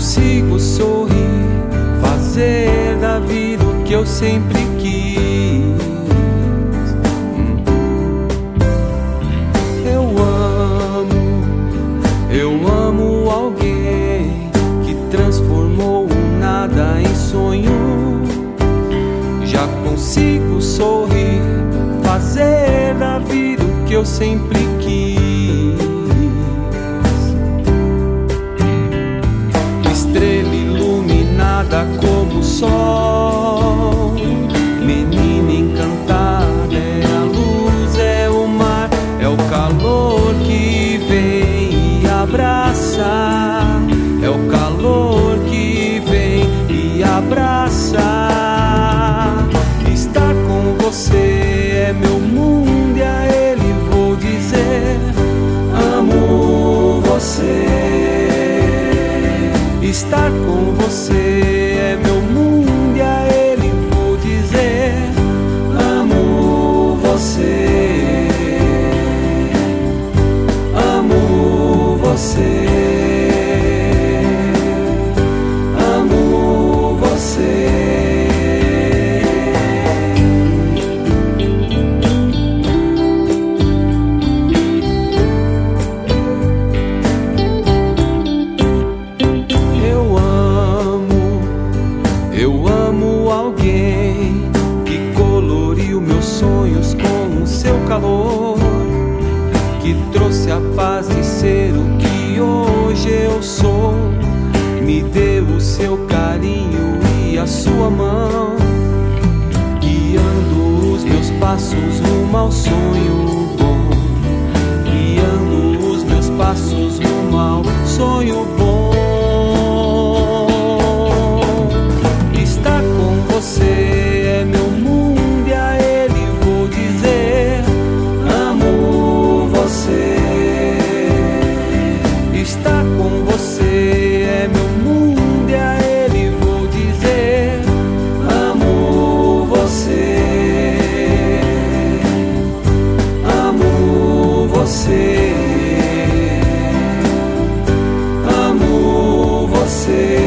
consigo sorrir, fazer da vida o que eu sempre quis. Eu amo alguém que transformou o nada em sonho. Já consigo sorrir, fazer da vida o que eu sempre quis. Estrela iluminada como o sol, menina encantada, é a luz, é o mar, é o calor que vem e abraça, é o calor que vem e abraça. Estar com você é meu mundo e a ele vou dizer: amo você. Estar com você é meu mundo e a ele vou dizer: amo você. Amo você. Amo você. Eu amo alguém que coloriu meus sonhos com o seu calor, que trouxe a paz de ser o que hoje eu sou. Me deu o seu carinho e a sua mão, guiando os meus passos rumo ao sonho bom, guiando os meus passos rumo ao sonho bom. Você é meu mundo e a ele vou dizer: amo você. Estar com você é meu mundo e a ele vou dizer: amo você. Amo você. Amo você.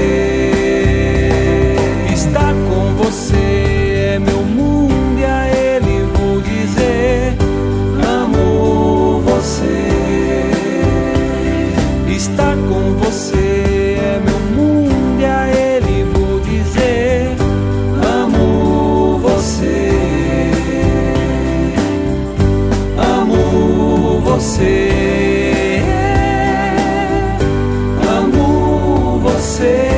Você é meu mundo e a ele vou dizer: amo você. Estar com você é meu mundo e a ele vou dizer: amo você. Amo você. Amo você.